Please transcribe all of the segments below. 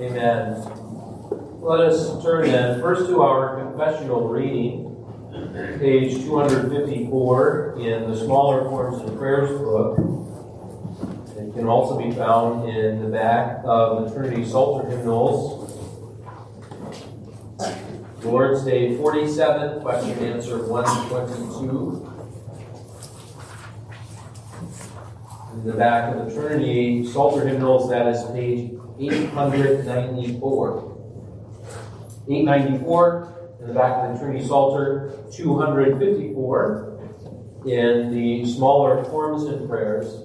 Amen. Let us turn then first to our confessional reading, page 254 in the Smaller Forms and Prayers book. It can also be found in the back of the Trinity Psalter hymnals. Lord's Day 47, question and answer 122. In the back of the Trinity Psalter hymnals, that is page 894. 894 in the back of the Trinity Psalter, 254 in the Smaller Forms and Prayers.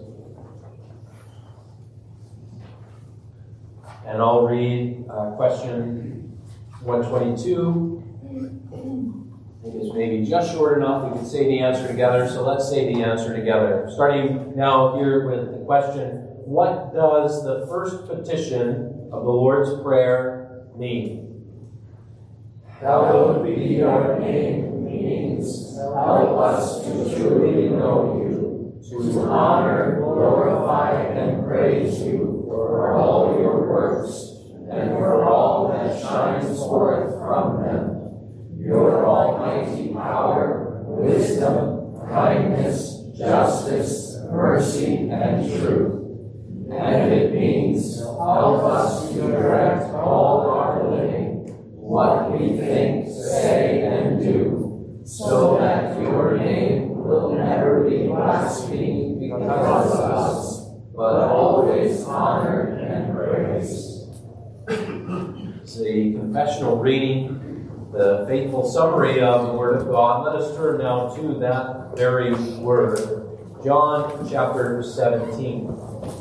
And I'll read question 122. I think it's maybe just short enough. We can say the answer together, so let's say the answer together. Starting now here with the question, what does the first petition of the Lord's Prayer mean? Hallowed be your name means help us to truly know you, to honor, glorify, and praise you for all your works and for all that shines forth from them. Your almighty power, wisdom, kindness, justice, mercy, and truth. And it means help us to direct all our living, what we think, say, and do, so that your name will never be blasphemed because of us, but always honored and praised. It's a confessional reading, the faithful summary of the Word of God. Let us turn now to that very Word. John chapter 17.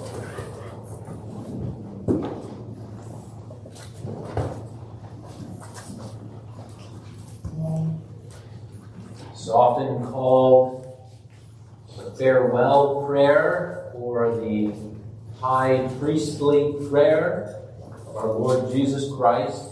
It's often called the farewell prayer or the high priestly prayer of our Lord Jesus Christ.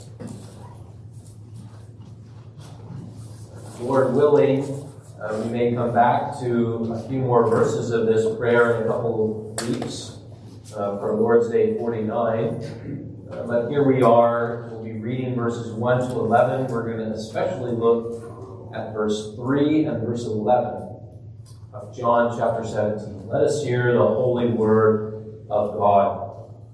Lord willing, we may come back to a few more verses of this prayer in a couple of weeks for Lord's Day 49. But here we are. We'll be reading verses 1 to 11. We're going to especially look at verse 3 and verse 11 of John chapter 17. Let us hear the holy word of God.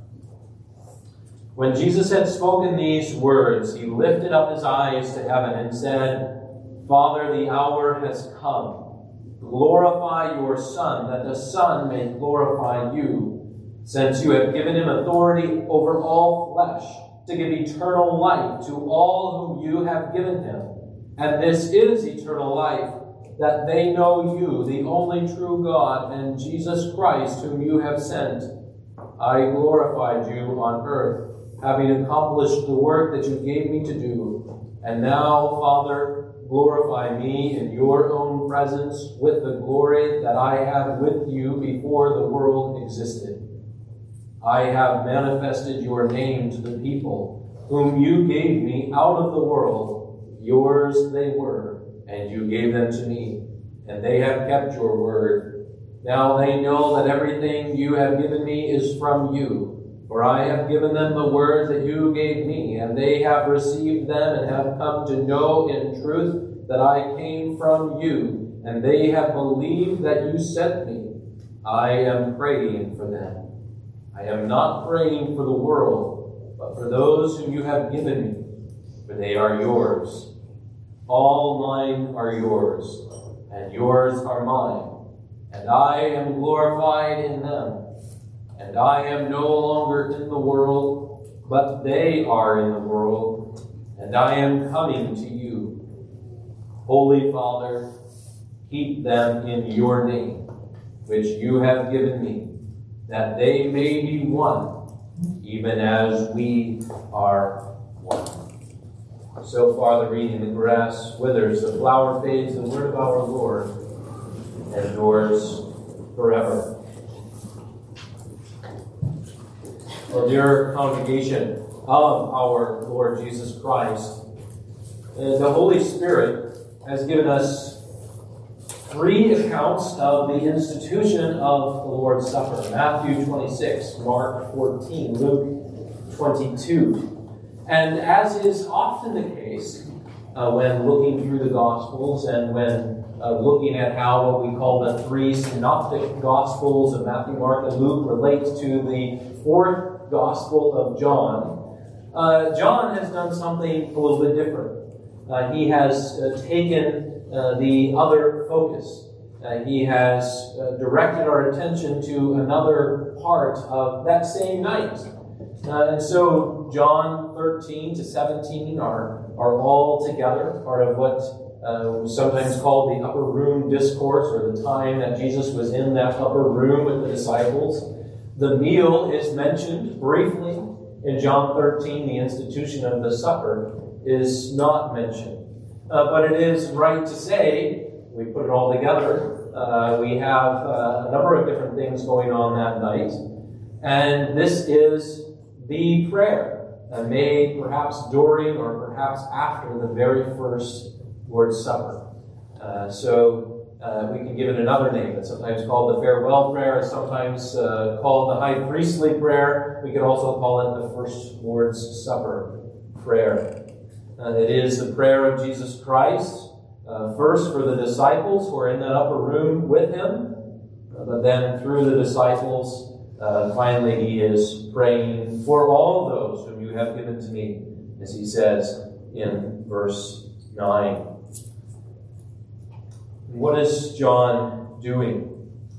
When Jesus had spoken these words, he lifted up his eyes to heaven and said, Father, the hour has come. Glorify your Son, that the Son may glorify you, since you have given him authority over all flesh, to give eternal life to all whom you have given him. And this is eternal life, that they know you, the only true God, and Jesus Christ, whom you have sent. I glorified you on earth, having accomplished the work that you gave me to do. And now, Father, glorify me in your own presence with the glory that I had with you before the world existed. I have manifested your name to the people, whom you gave me out of the world. Yours they were, and you gave them to me, and they have kept your word. Now they know that everything you have given me is from you, for I have given them the word that you gave me, and they have received them and have come to know in truth that I came from you, and they have believed that you sent me. I am praying for them. I am not praying for the world, but for those whom you have given me, for they are yours. All mine are yours, and yours are mine, and I am glorified in them. And I am no longer in the world, but they are in the world, and I am coming to you. Holy Father, keep them in your name, which you have given me, that they may be one, even as we are one. So far the reading, the grass withers, the flower fades, the word of our Lord endures forever. Well, dear congregation of our Lord Jesus Christ, the Holy Spirit has given us 3 accounts of the institution of the Lord's Supper. Matthew 26, Mark 14, Luke 22. And as is often the case when looking through the Gospels and when looking at how what we call the three synoptic Gospels of Matthew, Mark, and Luke relate to the fourth Gospel of John, John has done something a little bit different. He has taken the other focus. He has directed our attention to another part of that same night. And so John 13 to 17 are all together, part of what was sometimes called the upper room discourse, or the time that Jesus was in that upper room with the disciples. The meal is mentioned briefly in John 13. The institution of the supper is not mentioned. But it is right to say, we put it all together, we have a number of different things going on that night. And this is the prayer made perhaps during or perhaps after the very first Lord's Supper. So we can give it another name. It's sometimes called the farewell prayer. It's sometimes called the high priestly prayer. We could also call it the first Lord's Supper prayer. It is the prayer of Jesus Christ, first for the disciples who are in that upper room with him, but then through the disciples, finally he is praying for all those whom you have given to me, as he says in verse 9. What is John doing?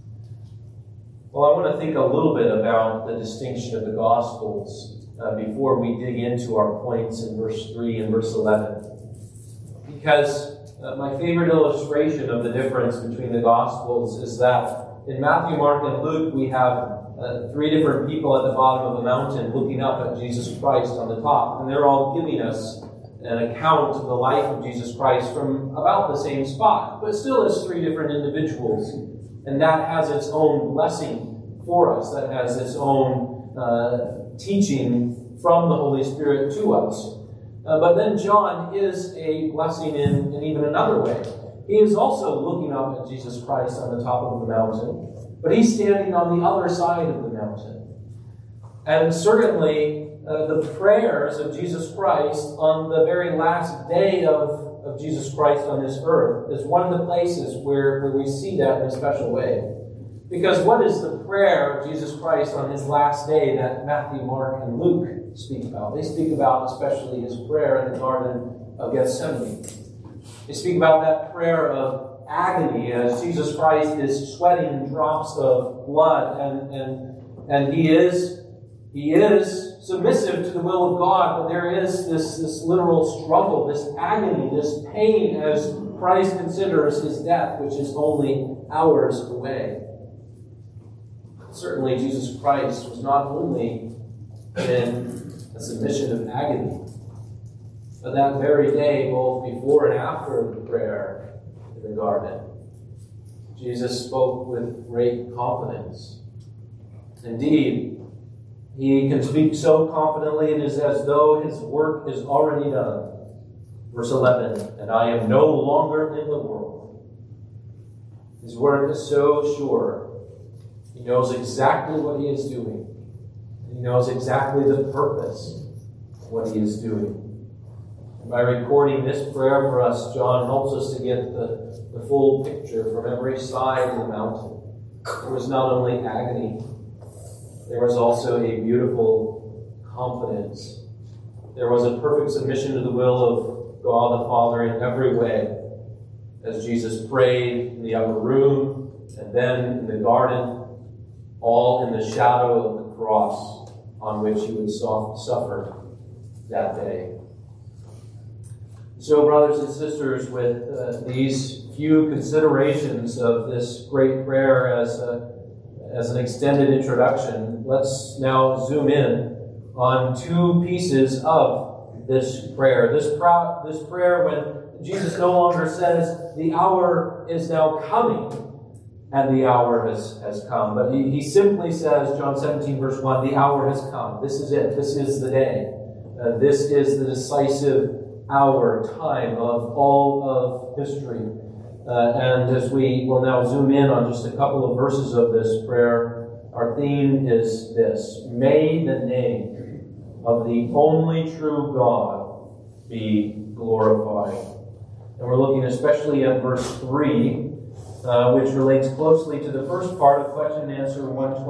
Well, I want to think a little bit about the distinction of the Gospels before we dig into our points in verse 3 and verse 11. Because my favorite illustration of the difference between the Gospels is that in Matthew, Mark, and Luke, we have three different people at the bottom of the mountain looking up at Jesus Christ on the top. And they're all giving us an account of the life of Jesus Christ from about the same spot, but still as three different individuals. And that has its own blessing for us. That has its own teaching from the Holy Spirit to us. But then John is a blessing in even another way. He is also looking up at Jesus Christ on the top of the mountain, but he's standing on the other side of the mountain. And certainly, the prayers of Jesus Christ on the very last day of Jesus Christ on this earth is one of the places where we see that in a special way. Because what is the prayer of Jesus Christ on his last day that Matthew, Mark, and Luke speak about? They speak about especially his prayer in the Garden of Gethsemane. They speak about that prayer of agony as Jesus Christ is sweating drops of blood, and he is submissive to the will of God, but there is this literal struggle, this agony, this pain as Christ considers his death, which is only hours away. Certainly, Jesus Christ was not only in a submission of agony, but that very day, both before and after the prayer in the garden, Jesus spoke with great confidence. Indeed, he can speak so confidently, it is as though his work is already done. Verse 11, and I am no longer in the world. His work is so sure. He knows exactly what he is doing. He knows exactly the purpose of what he is doing. And by recording this prayer for us, John helps us to get the full picture from every side of the mountain. There was not only agony, there was also a beautiful confidence. There was a perfect submission to the will of God the Father in every way, as Jesus prayed in the upper room and then in the garden, all in the shadow of the cross on which he would suffer that day. So, brothers and sisters, with these few considerations of this great prayer as an extended introduction, let's now zoom in on two pieces of this prayer. This prayer when Jesus no longer says, the hour is now coming, and the hour has come. But he simply says, John 17, verse 1, the hour has come. This is it. This is the day. This is the decisive hour, time of all of history. And as we will now zoom in on just a couple of verses of this prayer, our theme is this: may the name of the only true God be glorified. And we're looking especially at verse 3, which relates closely to the first part of question and answer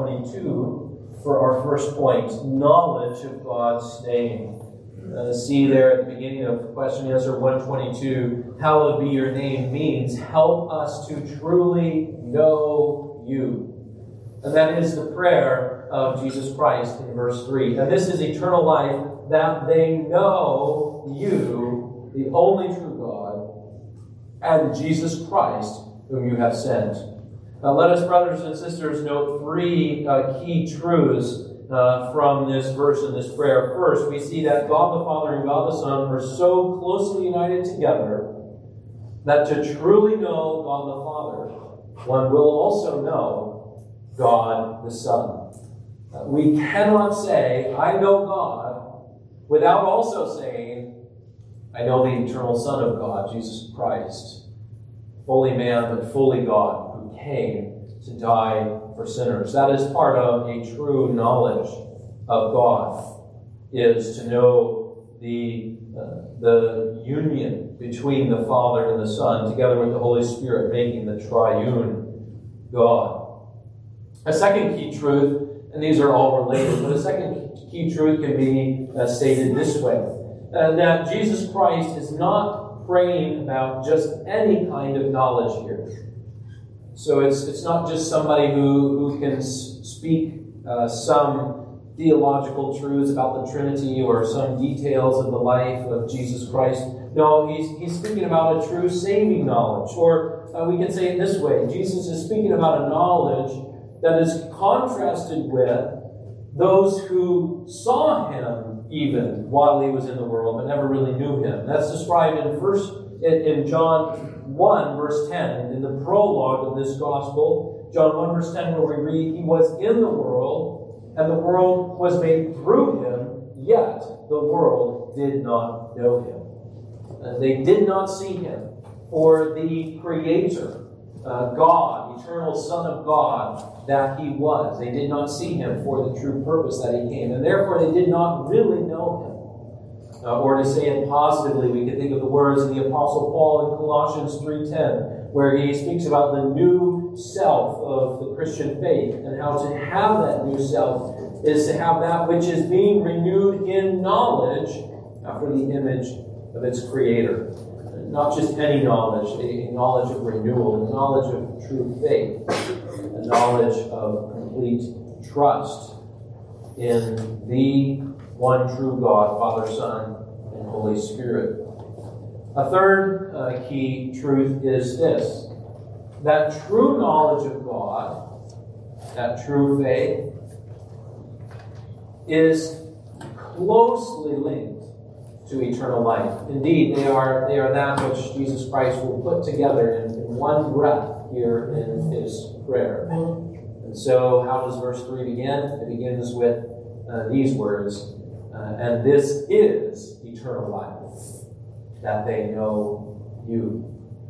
122 for our first point, knowledge of God's name. See there at the beginning of question and answer 122, hallowed be your name means help us to truly know you. And that is the prayer of Jesus Christ in verse 3. And this is eternal life, that they know you, the only true God, and Jesus Christ, whom you have sent. Now let us, brothers and sisters, note three key truths from this verse and this prayer. First, we see that God the Father and God the Son are so closely united together that to truly know God the Father, one will also know God the Son. We cannot say, I know God, without also saying, I know the eternal Son of God, Jesus Christ, fully man but fully God, who came to die for sinners. That is part of a true knowledge of God, is to know the union between the Father and the Son, together with the Holy Spirit, making the triune God. A second key truth, and these are all related, but a second key truth can be stated this way, that Jesus Christ is not praying about just any kind of knowledge here. So it's not just somebody who can speak some theological truths about the Trinity or some details of the life of Jesus Christ. No, he's speaking about a true saving knowledge. Or we can say it this way. Jesus is speaking about a knowledge that is contrasted with those who saw him even while he was in the world but never really knew him. That's described in John 1, verse 10. In the prologue of this gospel, John 1, verse 10, where we read, he was in the world, and the world was made through him, yet the world did not know him. They did not see him for the Creator, God, eternal Son of God, that he was. They did not see him for the true purpose that he came, and therefore they did not really know him. Or to say it positively, we can think of the words of the Apostle Paul in Colossians 3:10, where he speaks about the new self of the Christian faith, and how to have that new self is to have that which is being renewed in knowledge after the image of its Creator. Not just any knowledge, a knowledge of renewal, a knowledge of true faith, a knowledge of complete trust in the one true God, Father, Son, and Holy Spirit. A third key truth is this, that true knowledge of God, that true faith, is closely linked to eternal life. Indeed, they are that which Jesus Christ will put together in one breath here in his prayer. And so, how does verse 3 begin? It begins with these words, and this is eternal life, that they know you.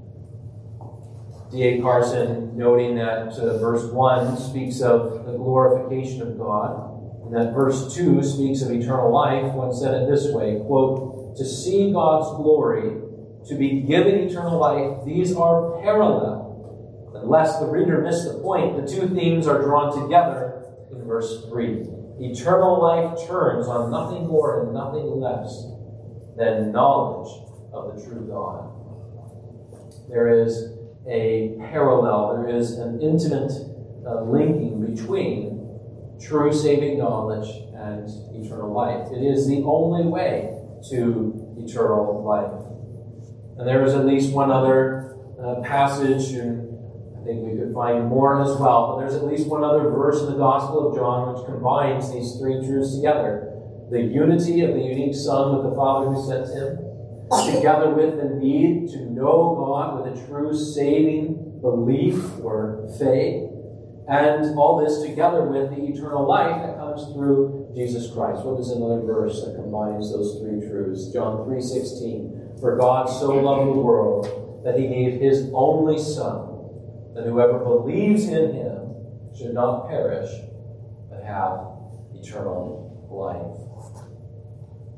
D.A. Carson, noting that verse 1 speaks of the glorification of God, and that verse 2 speaks of eternal life, one said it this way, quote, to see God's glory, to be given eternal life, these are parallel. Unless the reader missed the point, the two themes are drawn together in verse 3. Eternal life turns on nothing more and nothing less than knowledge of the true God. There is a parallel, there is an intimate linking between true saving knowledge and eternal life. It is the only way to eternal life. And there is at least one other passage, and I think we could find more as well, but there's at least one other verse in the Gospel of John which combines these three truths together. The unity of the unique Son with the Father who sent him, together with the need to know God with a true saving belief or faith, and all this together with the eternal life that comes through Jesus Christ. What is another verse that combines those three truths? John 3:16. For God so loved the world that he gave his only Son, that whoever believes in him should not perish, but have eternal life.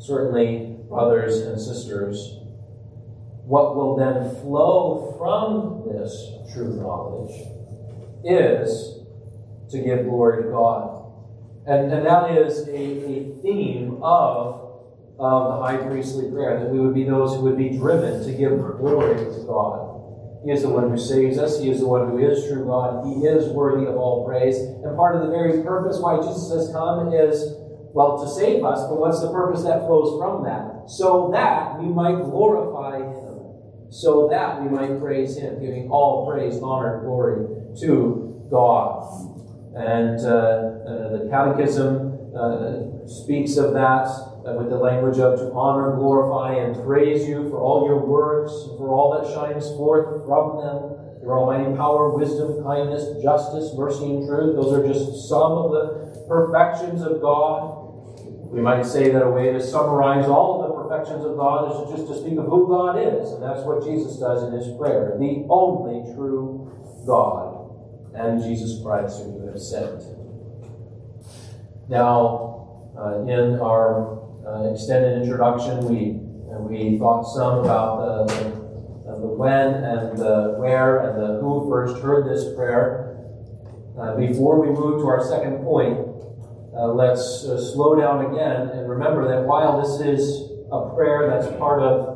certainly brothers and sisters, what will then flow from this true knowledge is to give glory to God. And that is a theme of the high priestly prayer, that we would be those who would be driven to give glory to God. He is the one who saves us. He is the one who is true God. He is worthy of all praise. And part of the very purpose why Jesus has come is, well, to save us, but what's the purpose that flows from that? So that we might glorify Him. So that we might praise Him, giving all praise, honor, glory to God. And the Catechism speaks of that with the language of to honor, glorify, and praise you for all your works, and for all that shines forth from them, your almighty power, wisdom, kindness, justice, mercy, and truth. Those are just some of the perfections of God. We might say that a way to summarize all of the perfections of God is just to speak of who God is, and that's what Jesus does in His prayer. The only true God, and Jesus Christ, whom you have sent. Now, in our extended introduction, we thought some about the when and the where and the who first heard this prayer. Before we move to our second point, let's slow down again and remember that while this is a prayer that's part of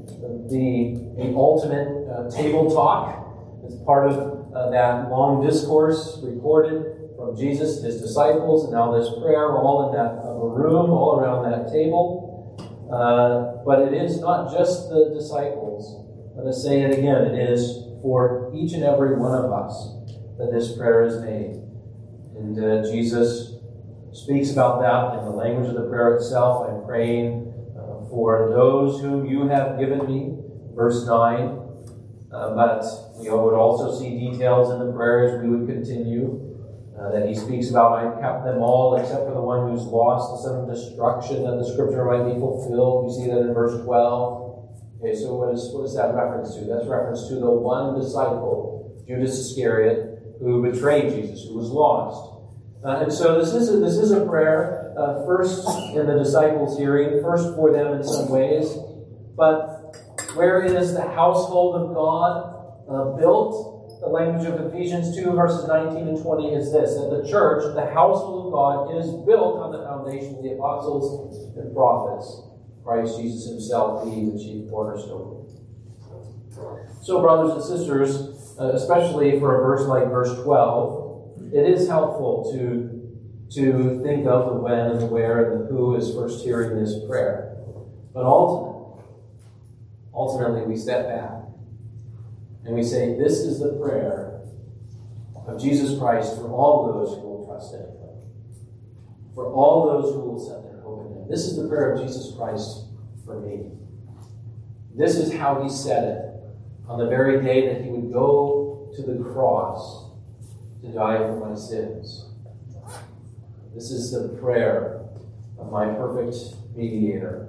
the ultimate table talk, it's part of that long discourse recorded from Jesus and His disciples, and now this prayer, all in that room, all around that table. But it is not just the disciples. Let us say it again. It is for each and every one of us that this prayer is made. And Jesus speaks about that in the language of the prayer itself. I'm praying for those whom you have given me, verse 9. But we would also see details in the prayer as we would continue. That He speaks about, I kept them all except for the one who's lost, the son of destruction, that the scripture might be fulfilled. We see that in verse 12. Okay, so what is that reference to? That's reference to the one disciple, Judas Iscariot, who betrayed Jesus, who was lost. And so this is a prayer, first in the disciples' hearing, first for them in some ways, but where is the household of God built? The language of Ephesians 2, verses 19 and 20 is this, that the church, the household of God, is built on the foundation of the apostles and prophets, Christ Jesus Himself being the chief cornerstone. So, brothers and sisters, especially for a verse like verse 12, it is helpful to think of the when and the where and the who is first hearing this prayer. But ultimately we step back and we say, this is the prayer of Jesus Christ for all those who will trust in Him. For all those who will set their hope in Him. This is the prayer of Jesus Christ for me. This is how He said it on the very day that He would go to the cross to die for my sins. This is the prayer of my perfect mediator.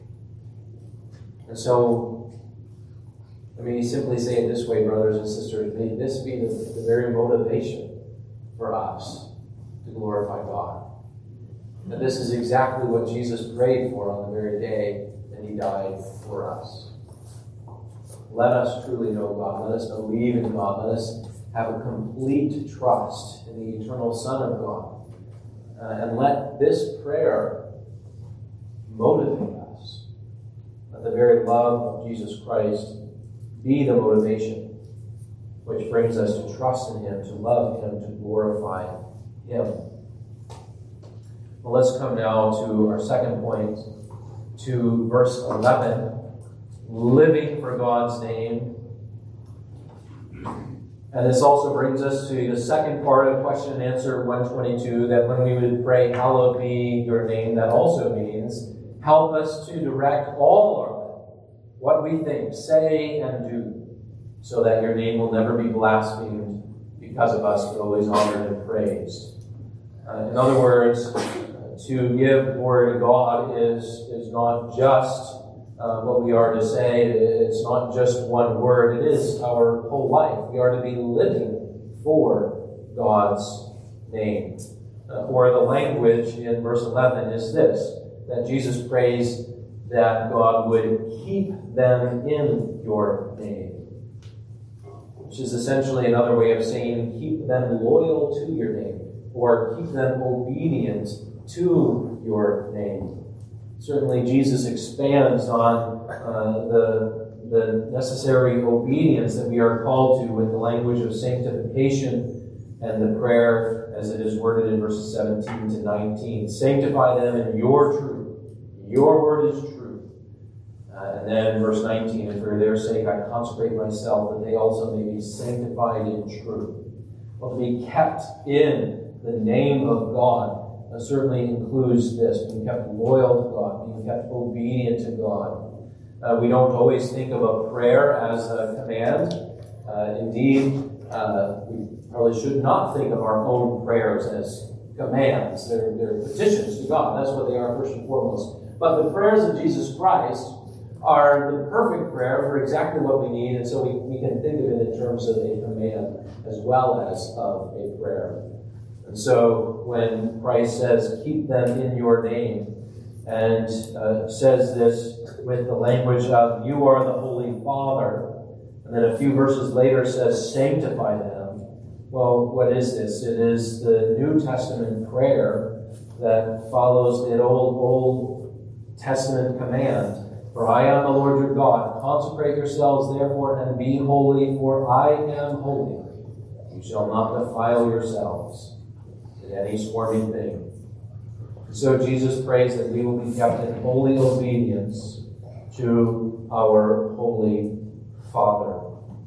And so, let me simply say it this way, brothers and sisters. May this be the very motivation for us to glorify God. And this is exactly what Jesus prayed for on the very day that He died for us. Let us truly know God. Let us believe in God. Let us have a complete trust in the eternal Son of God. And let this prayer motivate us. Let the very love of Jesus Christ be the motivation which brings us to trust in Him, to love Him, to glorify Him. Well, let's come now to our second point, to verse 11, living for God's name. And this also brings us to the second part of question and answer 122, that when we would pray, hallowed be your name, that also means help us to direct all our what we think, say, and do, so that your name will never be blasphemed because of us, but always honored and praised. In other words, to give glory to God is not just what we are to say. It's not just one word. It is our whole life. We are to be living for God's name. Or the language in verse 11 is this, that Jesus prays that God would keep them in your name, which is essentially another way of saying keep them loyal to your name, or keep them obedient to your name. Certainly Jesus expands on the necessary obedience that we are called to with the language of sanctification and the prayer as it is worded in verses 17 to 19. Sanctify them in your truth. Your word is truth. And then verse 19, and for their sake I consecrate myself, that they also may be sanctified in truth. Well, to be kept in the name of God certainly includes this, being kept loyal to God, being kept obedient to God. We don't always think of a prayer as a command. Indeed, we probably should not think of our own prayers as commands. They're petitions to God. That's what they are first and foremost. But the prayers of Jesus Christ are the perfect prayer for exactly what we need, and so we can think of it in terms of a command as well as of a prayer. And so when Christ says, keep them in your name, and says this with the language of, you are the Holy Father, and then a few verses later says, sanctify them. Well, what is this? It is the New Testament prayer that follows the Old Testament command. For I am the Lord your God. Consecrate yourselves therefore and be holy, for I am holy. You shall not defile yourselves in any swarming thing. So Jesus prays that we will be kept in holy obedience to our Holy Father.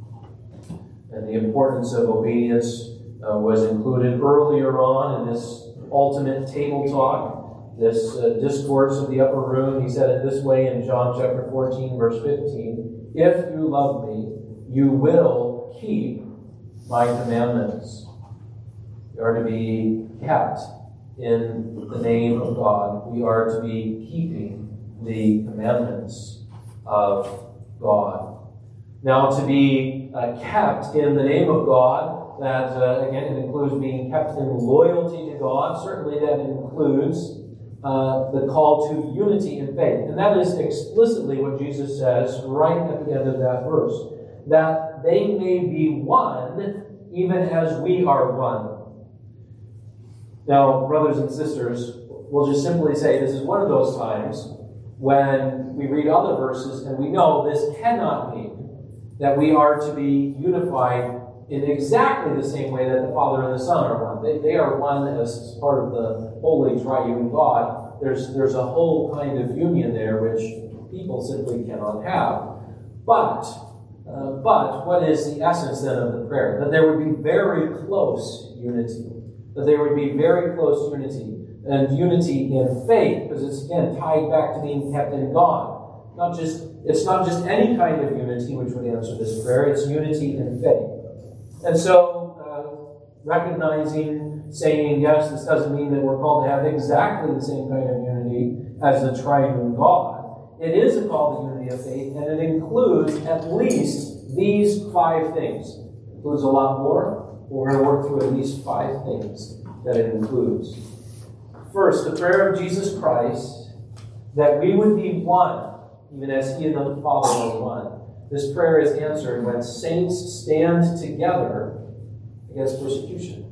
And the importance of obedience was included earlier on in this ultimate table talk, this discourse of the upper room. He said it this way in John chapter 14, verse 15, if you love me, you will keep my commandments. You are to be kept in the name of God. We are to be keeping the commandments of God. Now, to be kept in the name of God, that, again, it includes being kept in loyalty to God. Certainly that includes the call to unity in faith. And that is explicitly what Jesus says right at the end of that verse. That they may be one, even as we are one. Now, brothers and sisters, we'll just simply say this is one of those times when we read other verses and we know this cannot mean that we are to be unified in exactly the same way that the Father and the Son are one. They are one as part of the Holy Triune God. There's a whole kind of union there which people simply cannot have. But what is the essence then of the prayer? That there would be very close unity. That there would be very close unity. And unity in faith, because it's again tied back to being kept in God. It's not just any kind of unity which would answer this prayer, it's unity in faith. And so, recognizing, saying, yes, this doesn't mean that we're called to have exactly the same kind of unity as the triune God. It is a call to unity of faith, and it includes at least these 5 things. It includes a lot more. We're going to work through at least 5 things that it includes. First, the prayer of Jesus Christ, that we would be one, even as He and the Father are one. This prayer is answered when saints stand together against persecution.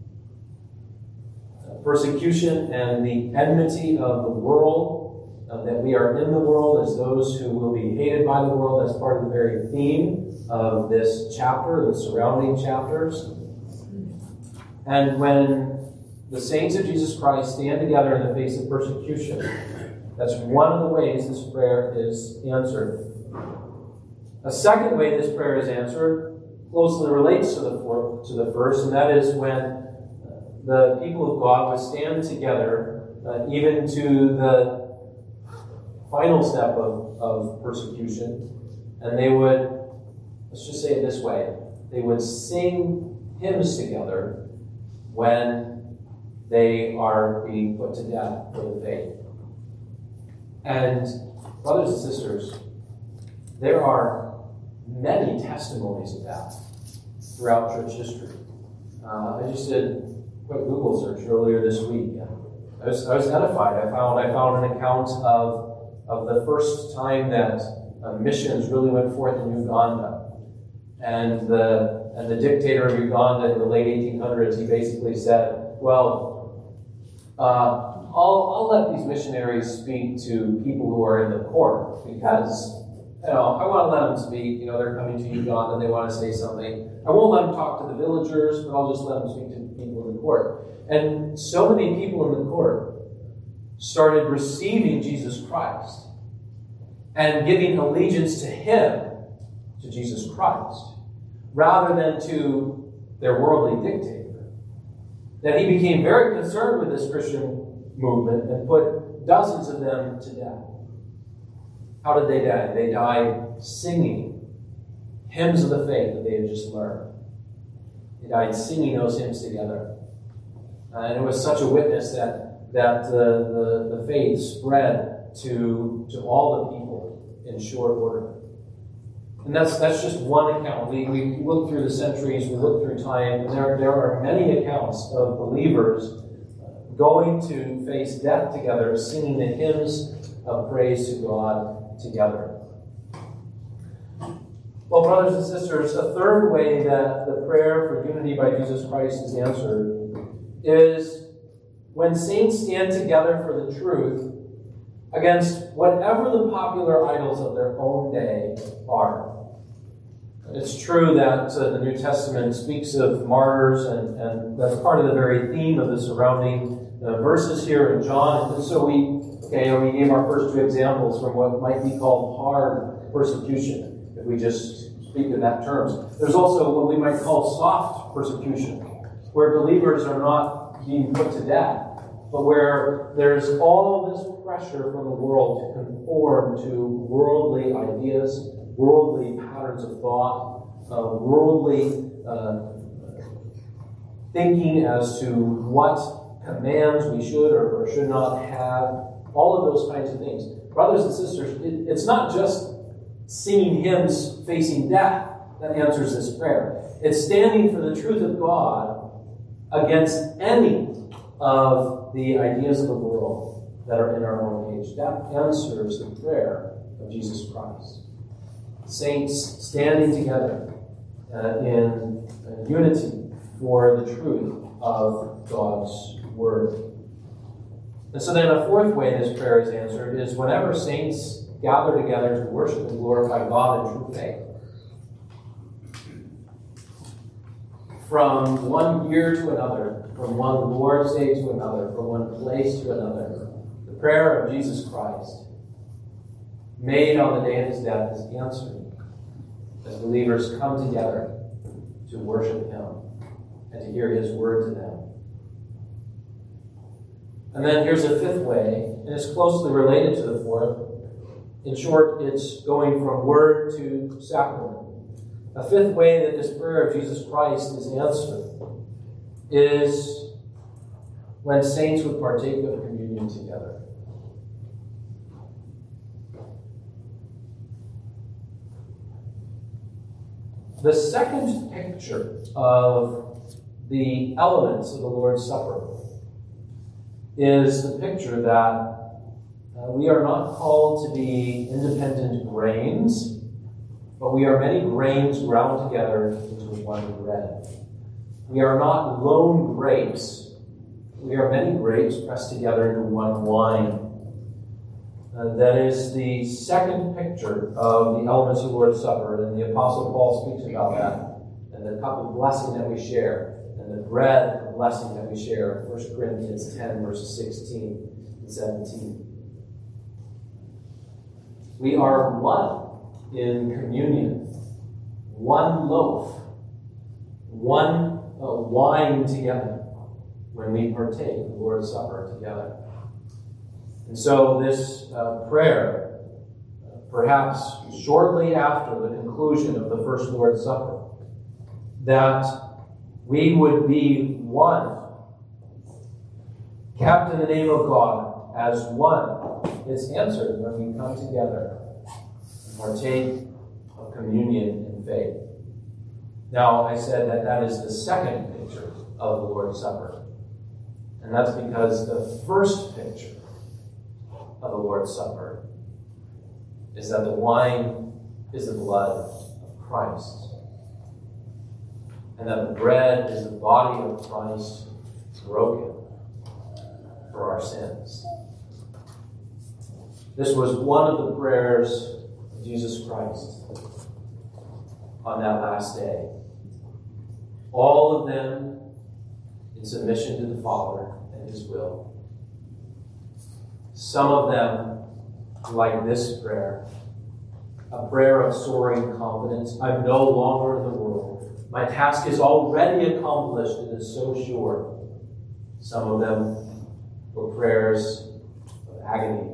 Persecution and the enmity of the world, that we are in the world as those who will be hated by the world. That's part of the very theme of this chapter, the surrounding chapters. And when the saints of Jesus Christ stand together in the face of persecution, that's one of the ways this prayer is answered. A second way this prayer is answered closely relates to the first, and that is when the people of God would stand together even to the final step of persecution, and they would, let's just say it this way, they would sing hymns together when they are being put to death for the faith. And brothers and sisters, there are many testimonies of that throughout church history. I just did a quick Google search earlier this week. I was edified. I found an account of the first time that missions really went forth in Uganda. And the dictator of Uganda in the late 1800s, he basically said, well, I'll let these missionaries speak to people who are in the court because, I want to let them speak. They're coming to Uganda and they want to say something. I won't let them talk to the villagers, but I'll just let them speak to people in the court. And so many people in the court started receiving Jesus Christ and giving allegiance to him, to Jesus Christ, rather than to their worldly dictator, that he became very concerned with this Christian movement and put dozens of them to death. How did they die? They died singing hymns of the faith that they had just learned. They died singing those hymns together. And it was such a witness that the faith spread to all the people in short order. And that's just one account. We look through the centuries, we look through time, and there are many accounts of believers going to face death together, singing the hymns of praise to God together. Well, brothers and sisters, a third way that the prayer for unity by Jesus Christ is answered is when saints stand together for the truth against whatever the popular idols of their own day are. It's true that the New Testament speaks of martyrs, and that's part of the very theme of the surrounding verses here in John. And so we gave our first two examples from what might be called hard persecution, if we just speak in that terms. There's also what we might call soft persecution, where believers are not being put to death, but where there's all this pressure from the world to conform to worldly ideas, worldly patterns of thought, worldly thinking as to what commands we should or should not have, all of those kinds of things. Brothers and sisters, it's not just singing hymns facing death that answers this prayer. It's standing for the truth of God against any of the ideas of the world that are in our own age. That answers the prayer of Jesus Christ. Saints standing together in unity for the truth of God's Word. And so then a fourth way this prayer is answered is whenever saints gather together to worship and glorify God in true faith. From one year to another, from one Lord's Day to another, from one place to another, the prayer of Jesus Christ, made on the day of his death, is answered as believers come together to worship him and to hear his word to them. And then here's a fifth way, and it's closely related to the fourth. In short, it's going from word to sacrament. A fifth way that this prayer of Jesus Christ is answered is when saints would partake of communion together. The second picture of the elements of the Lord's Supper is the picture that we are not called to be independent grains, but we are many grains ground together into one bread. We are not lone grapes. We are many grapes pressed together into one wine. That is the second picture of the elements of the Lord's Supper, and the Apostle Paul speaks about that, and the cup of blessing that we share, and the bread of blessing that we share, 1 Corinthians 10, verses 16 and 17. We are one in communion, one loaf, one wine together when we partake the Lord's Supper together. And so this prayer, perhaps shortly after the conclusion of the first Lord's Supper, that we would be one, kept in the name of God as one, is answered when we come together and partake of communion in faith. Now, I said that is the second picture of the Lord's Supper. And that's because the first picture of the Lord's Supper is that the wine is the blood of Christ, and that the bread is the body of Christ broken for our sins. This was one of the prayers of Jesus Christ on that last day. All of them in submission to the Father and His will. Some of them, like this prayer, a prayer of soaring confidence. I'm no longer in the world. My task is already accomplished. It is so sure. Some of them were prayers of agony.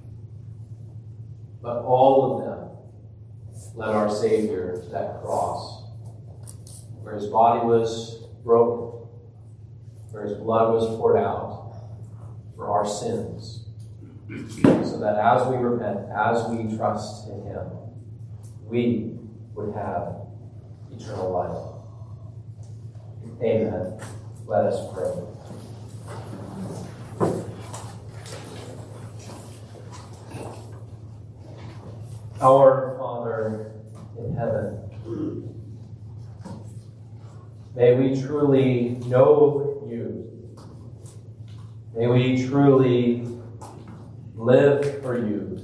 But all of them led our Savior to that cross, where His body was broken, where His blood was poured out for our sins, so that as we repent, as we trust in Him, we would have eternal life. Amen. Let us pray. Our Father in heaven, may we truly know You. May we truly live for You.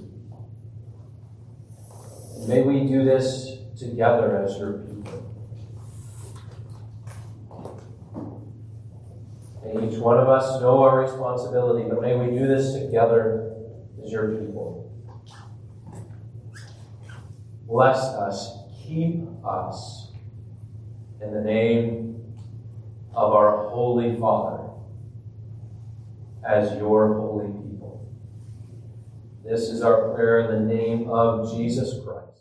And may we do this together as Your people. May each one of us know our responsibility, but may we do this together as Your people. Bless us, keep us, in the name of our Holy Father, as Your holy people. This is our prayer in the name of Jesus Christ.